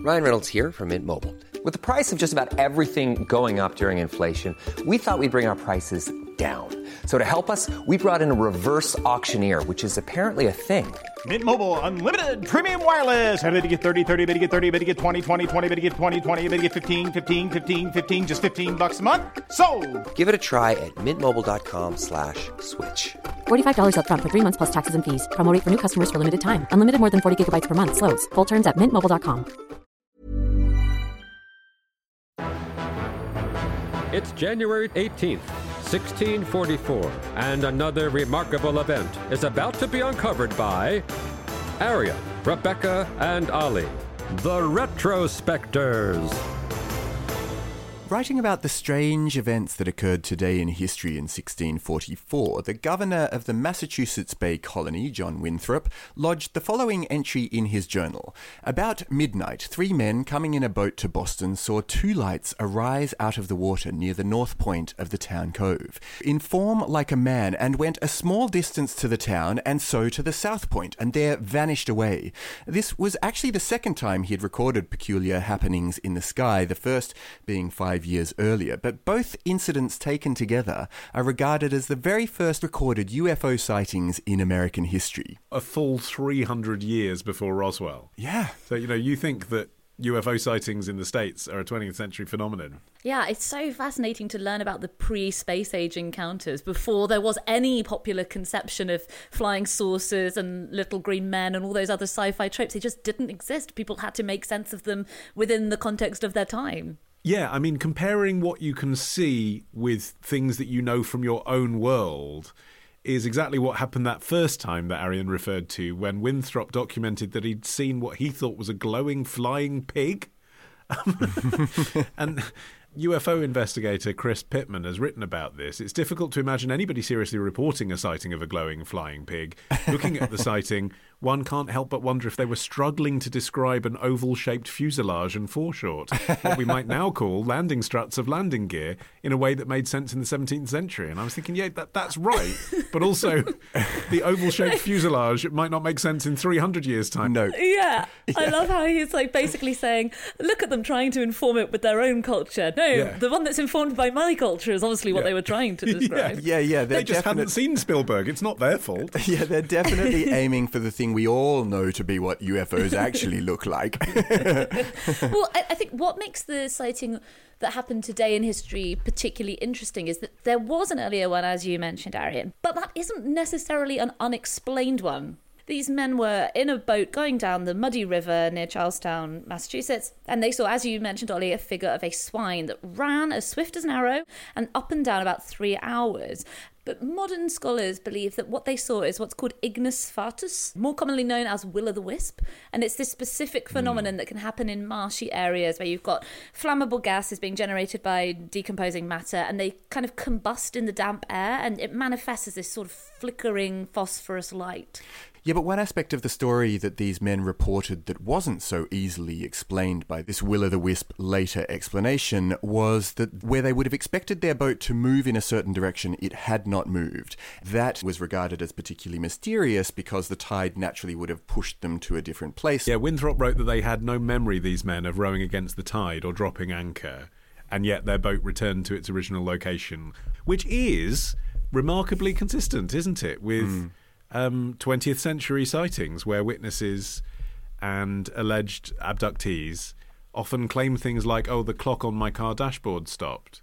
Ryan Reynolds here from Mint Mobile. With the price of just about everything going up during inflation, we thought we'd bring our prices down. So to help us, we brought in a reverse auctioneer, which is apparently a thing. Mint Mobile Unlimited Premium Wireless. How to get 30, 30, bit to get 30, bit to get 20, 20, 20, bit to get 20, 20, bit to get 15, 15, 15, 15, just $15 a month? Sold! Give it a try at mintmobile.com/switch. $45 up front for 3 months plus taxes and fees. Promo rate for new customers for limited time. Unlimited more than 40 gigabytes per month. Slows full terms at mintmobile.com. It's January 18th, 1644, and another remarkable event is about to be uncovered by Arion, Rebecca, and Ollie, the Retrospectors. Writing about the strange events that occurred today in history in 1644, the governor of the Massachusetts Bay Colony, John Winthrop, lodged the following entry in his journal. About midnight, 3 men coming in a boat to Boston saw 2 lights arise out of the water near the north point of the town cove, in form like a man, and went a small distance to the town and so to the south point, and there vanished away. This was actually the second time he had recorded peculiar happenings in the sky, the first being 5 years earlier, but both incidents taken together are regarded as the very first recorded UFO sightings in American history. A full 300 years before Roswell. Yeah. So, you think that UFO sightings in the States are a 20th century phenomenon. Yeah, it's so fascinating to learn about the pre-space age encounters before there was any popular conception of flying saucers and little green men and all those other sci-fi tropes. They just didn't exist. People had to make sense of them within the context of their time. Yeah, I mean, comparing what you can see with things that you know from your own world is exactly what happened that first time that Arion referred to, when Winthrop documented that he'd seen what he thought was a glowing flying pig. And UFO investigator Chris Pittman has written about this. It's difficult to imagine anybody seriously reporting a sighting of a glowing flying pig. Looking at the sighting, one can't help but wonder if they were struggling to describe an oval-shaped fuselage and foreshort, what we might now call landing struts of landing gear, in a way that made sense in the 17th century. And I was thinking, yeah, that's right. But also, the oval-shaped fuselage might not make sense in 300 years' time. No. Yeah. I love how he's basically saying, look at them trying to inform it with their own culture. No, the one that's informed by my culture is obviously what they were trying to describe. Yeah. They just hadn't seen Spielberg. It's not their fault. Yeah, they're definitely aiming for the thing we all know to be what UFOs actually look like. Well, I think what makes the sighting that happened today in history particularly interesting is that there was an earlier one, as you mentioned, Arion, but that isn't necessarily an unexplained one. These men were in a boat going down the muddy river near Charlestown, Massachusetts, and they saw, as you mentioned, Ollie, a figure of a swine that ran as swift as an arrow and up and down about 3 hours. But modern scholars believe that what they saw is what's called ignis fatuus, more commonly known as will-o'-the-wisp. And it's this specific phenomenon that can happen in marshy areas where you've got flammable gases being generated by decomposing matter, and they kind of combust in the damp air, and it manifests as this sort of flickering phosphorus light. Yeah, but one aspect of the story that these men reported that wasn't so easily explained by this will-o'-the-wisp later explanation was that where they would have expected their boat to move in a certain direction, it had not moved. That was regarded as particularly mysterious because the tide naturally would have pushed them to a different place. Yeah, Winthrop wrote that they had no memory, these men, of rowing against the tide or dropping anchor, and yet their boat returned to its original location, which is remarkably consistent, isn't it, with 20th century sightings where witnesses and alleged abductees often claim things like, oh, the clock on my car dashboard stopped.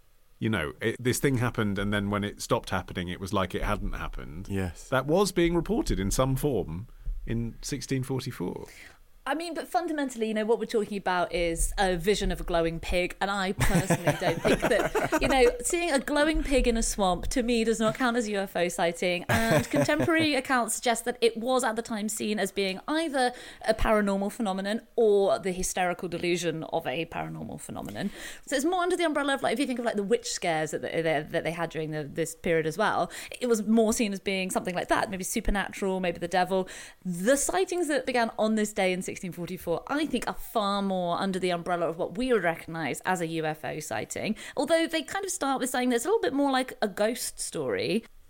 This thing happened, and then when it stopped happening, it was like it hadn't happened. Yes. That was being reported in some form in 1644. I mean, but fundamentally, what we're talking about is a vision of a glowing pig, and I personally don't think that, seeing a glowing pig in a swamp, to me, does not count as a UFO sighting, and contemporary accounts suggest that it was at the time seen as being either a paranormal phenomenon or the hysterical delusion of a paranormal phenomenon. So it's more under the umbrella of, if you think of, the witch scares that they had during this period as well, it was more seen as being something like that, maybe supernatural, maybe the devil. The sightings that began on this day in 1644, I think, are far more under the umbrella of what we would recognise as a UFO sighting, although they kind of start with saying there's a little bit more like a ghost story.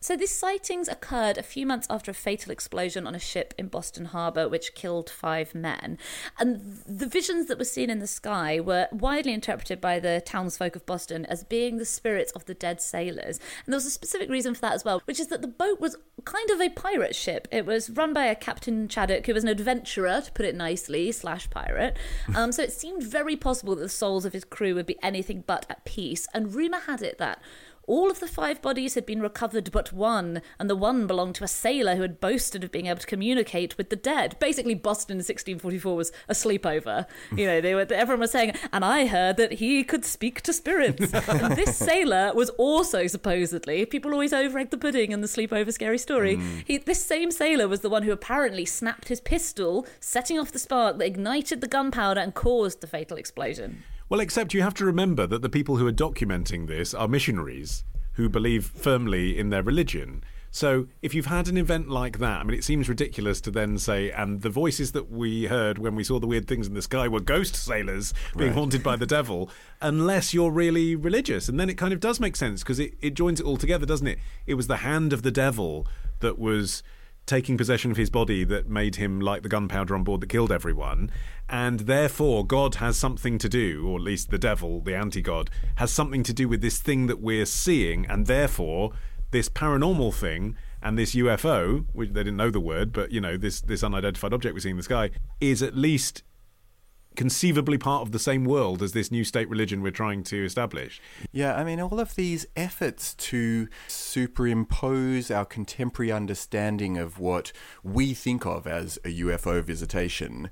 So these sightings occurred a few months after a fatal explosion on a ship in Boston Harbor, which killed 5 men. And the visions that were seen in the sky were widely interpreted by the townsfolk of Boston as being the spirits of the dead sailors. And there was a specific reason for that as well, which is that the boat was kind of a pirate ship. It was run by a Captain Chaddock, who was an adventurer, to put it nicely, / pirate. So it seemed very possible that the souls of his crew would be anything but at peace. And rumour had it that all of the 5 bodies had been recovered but one, and the one belonged to a sailor who had boasted of being able to communicate with the dead. Basically, Boston in 1644 was a sleepover. Everyone was saying, and I heard that he could speak to spirits. And this sailor was also supposedly, people always over-egg the pudding in the sleepover scary story, this same sailor was the one who apparently snapped his pistol, setting off the spark that ignited the gunpowder and caused the fatal explosion. Well, except you have to remember that the people who are documenting this are missionaries who believe firmly in their religion. So if you've had an event like that, I mean, it seems ridiculous to then say, and the voices that we heard when we saw the weird things in the sky were ghost sailors being haunted by the devil, unless you're really religious. And then it kind of does make sense, because it joins it all together, doesn't it? It was the hand of the devil that was taking possession of his body that made him like the gunpowder on board that killed everyone, and therefore God has something to do, or at least the devil, the anti-God, has something to do with this thing that we're seeing, and therefore this paranormal thing and this UFO, which they didn't know the word, but this unidentified object we're seeing in the sky, is at least conceivably part of the same world as this new state religion we're trying to establish. Yeah, I mean, all of these efforts to superimpose our contemporary understanding of what we think of as a UFO visitation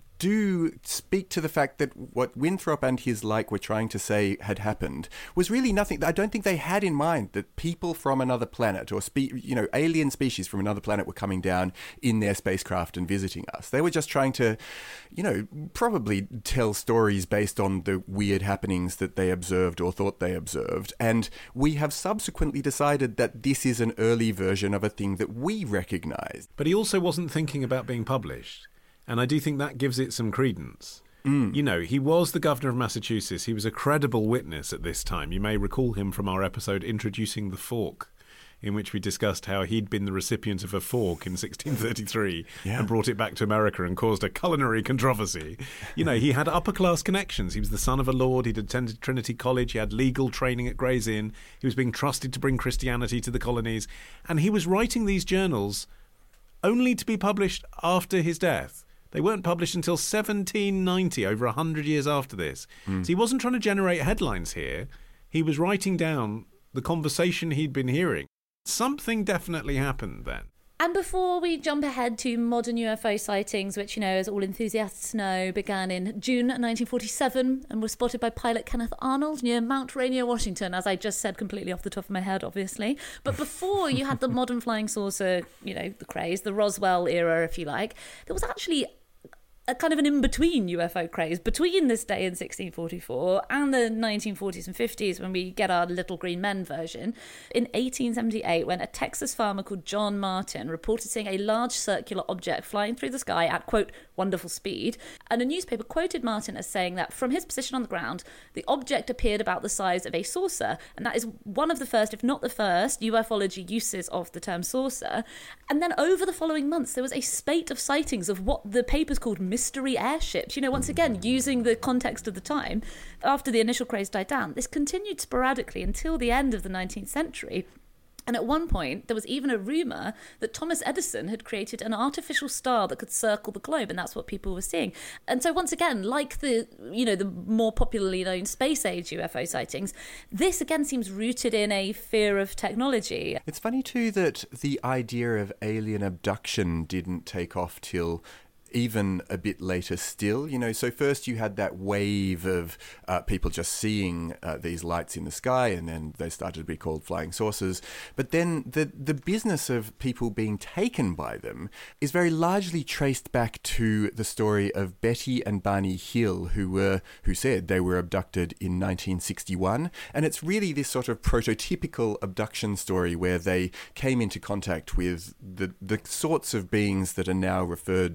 do speak to the fact that what Winthrop and his like were trying to say had happened was really nothing. I don't think they had in mind that people from another planet or alien species from another planet were coming down in their spacecraft and visiting us. They were just trying to, probably tell stories based on the weird happenings that they observed or thought they observed. And we have subsequently decided that this is an early version of a thing that we recognize. But he also wasn't thinking about being published. And I do think that gives it some credence. He was the governor of Massachusetts. He was a credible witness at this time. You may recall him from our episode Introducing the Fork, in which we discussed how he'd been the recipient of a fork in 1633 and brought it back to America and caused a culinary controversy. He had upper-class connections. He was the son of a lord. He'd attended Trinity College. He had legal training at Gray's Inn. He was being trusted to bring Christianity to the colonies. And he was writing these journals only to be published after his death. They weren't published until 1790, over 100 years after this. So he wasn't trying to generate headlines here. He was writing down the conversation he'd been hearing. Something definitely happened then. And before we jump ahead to modern UFO sightings, which, as all enthusiasts know, began in June 1947 and were spotted by pilot Kenneth Arnold near Mount Rainier, Washington, as I just said completely off the top of my head, obviously. But before you had the modern flying saucer, the craze, the Roswell era, if you like, there was actually a kind of an in-between UFO craze between this day in 1644 and the 1940s and 50s when we get our Little Green Men version. In 1878, when a Texas farmer called John Martin reported seeing a large circular object flying through the sky at, quote, wonderful speed, and a newspaper quoted Martin as saying that from his position on the ground, the object appeared about the size of a saucer, and that is one of the first, if not the first, ufology uses of the term saucer. And then over the following months, there was a spate of sightings of what the papers called mystery airships. Once again, using the context of the time, after the initial craze died down, this continued sporadically until the end of the 19th century. And at one point, there was even a rumour that Thomas Edison had created an artificial star that could circle the globe, and that's what people were seeing. And so once again, like the more popularly known space age UFO sightings, this again seems rooted in a fear of technology. It's funny too that the idea of alien abduction didn't take off till even a bit later still. So first you had that wave of people just seeing these lights in the sky, and then they started to be called flying saucers. But then the business of people being taken by them is very largely traced back to the story of Betty and Barney Hill, who said they were abducted in 1961. And it's really this sort of prototypical abduction story where they came into contact with the sorts of beings that are now referred to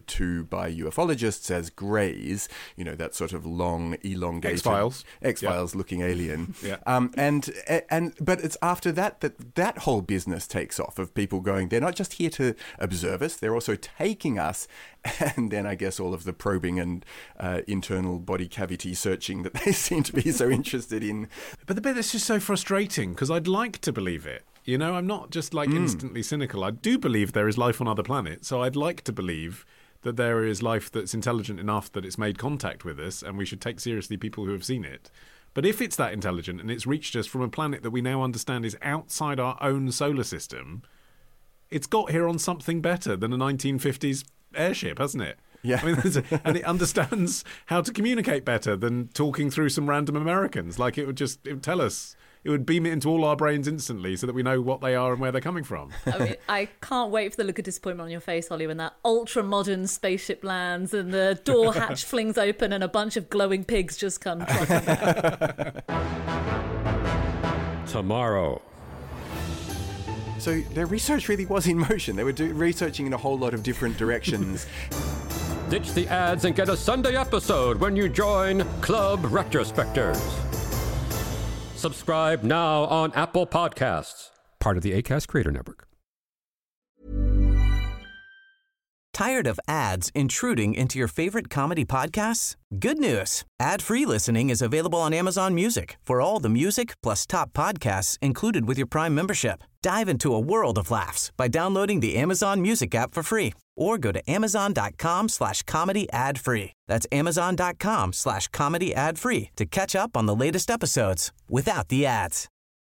understood by ufologists as greys, that sort of long, elongated X-Files looking alien. But it's after that whole business takes off of people going, they're not just here to observe us, they're also taking us. And then I guess all of the probing and internal body cavity searching that they seem to be so interested in. But the bit that's just so frustrating, because I'd like to believe it. I'm not just instantly cynical. I do believe there is life on other planets, so I'd like to believe that there is life that's intelligent enough that it's made contact with us, and we should take seriously people who have seen it. But if it's that intelligent and it's reached us from a planet that we now understand is outside our own solar system, it's got here on something better than a 1950s airship, hasn't it? Yeah. And it understands how to communicate better than talking through some random Americans. It would tell us. It would beam it into all our brains instantly so that we know what they are and where they're coming from. I can't wait for the look of disappointment on your face, Ollie, when that ultra-modern spaceship lands and the door hatch flings open and a bunch of glowing pigs just come trotting. Tomorrow. So their research really was in motion. They were researching in a whole lot of different directions. Ditch the ads and get a Sunday episode when you join Club Retrospectors. Subscribe now on Apple Podcasts, part of the Acast Creator Network. Tired of ads intruding into your favorite comedy podcasts? Good news. Ad-free listening is available on Amazon Music for all the music plus top podcasts included with your Prime membership. Dive into a world of laughs by downloading the Amazon Music app for free or go to amazon.com/comedy ad-free. That's amazon.com/comedy ad-free to catch up on the latest episodes without the ads.